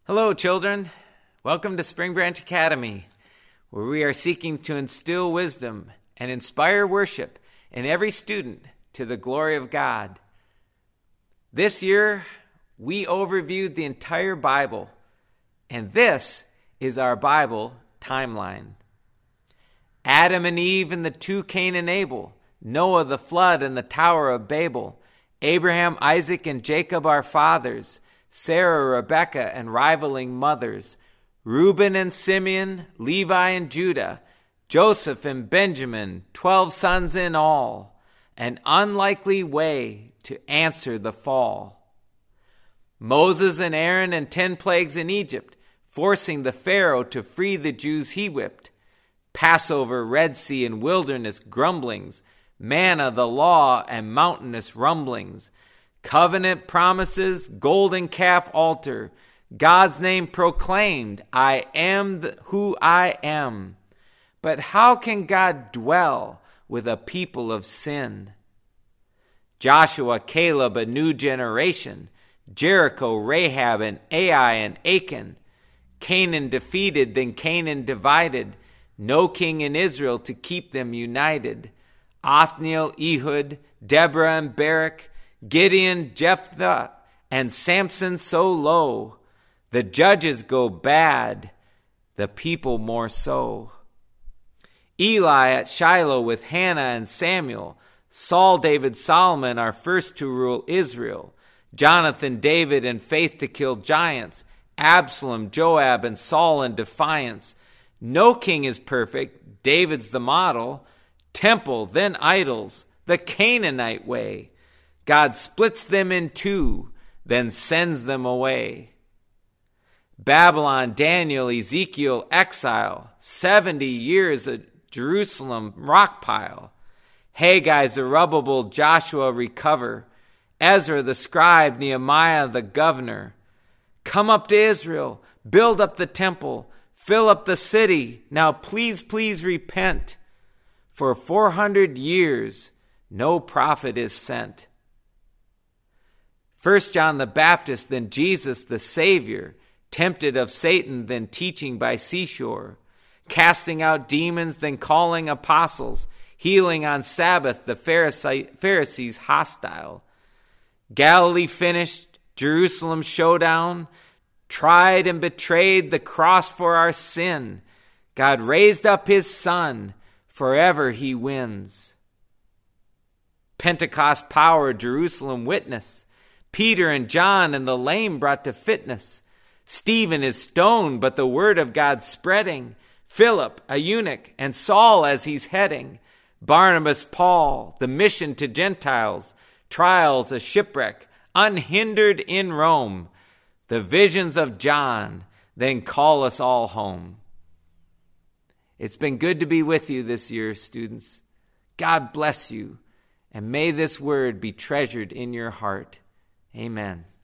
Hello, children. Welcome to Spring Branch Academy, where we are seeking to instill wisdom and inspire worship in every student to the glory of God. This year, we overviewed the entire Bible, and this is our Bible timeline. Adam and Eve and the two Cain and Abel, Noah, the flood, and the Tower of Babel, Abraham, Isaac, and Jacob, our fathers, Sarah, Rebekah, and rivaling mothers, Reuben and Simeon, Levi and Judah, Joseph and Benjamin, 12 sons in all, an unlikely way to answer the fall. Moses and Aaron and 10 plagues in Egypt, forcing the Pharaoh to free the Jews he whipped. Passover, Red Sea, and wilderness grumblings, manna, the law, and mountainous rumblings. Covenant promises, golden calf altar, God's name proclaimed, I am who I am. But how can God dwell with a people of sin? Joshua, Caleb, a new generation, Jericho, Rahab, and Ai, and Achan. Canaan defeated, then Canaan divided, no king in Israel to keep them united. Othniel, Ehud, Deborah, and Barak, Gideon, Jephthah, and Samson so low. The judges go bad, the people more so. Eli at Shiloh with Hannah and Samuel. Saul, David, Solomon are first to rule Israel. Jonathan, David, and faith to kill giants. Absalom, Joab, and Saul in defiance. No king is perfect, David's the model. Temple, then idols, the Canaanite way. God splits them in two, then sends them away. Babylon, Daniel, Ezekiel, exile, 70 years of Jerusalem rock pile. Haggai, Zerubbabel, Joshua recover. Ezra the scribe, Nehemiah the governor. Come up to Israel, build up the temple, fill up the city. Now please, please repent. For 400 years, no prophet is sent. First John the Baptist, then Jesus the Savior, tempted of Satan, then teaching by seashore, casting out demons, then calling apostles, healing on Sabbath, the Pharisees hostile. Galilee finished, Jerusalem showdown, tried and betrayed the cross for our sin. God raised up his Son, forever he wins. Pentecost power, Jerusalem witness. Peter and John and the lame brought to fitness. Stephen is stoned, but the word of God spreading. Philip, a eunuch, and Saul as he's heading. Barnabas, Paul, the mission to Gentiles. Trials, a shipwreck, unhindered in Rome. The visions of John, then call us all home. It's been good to be with you this year, students. God bless you, and may this word be treasured in your heart. Amen.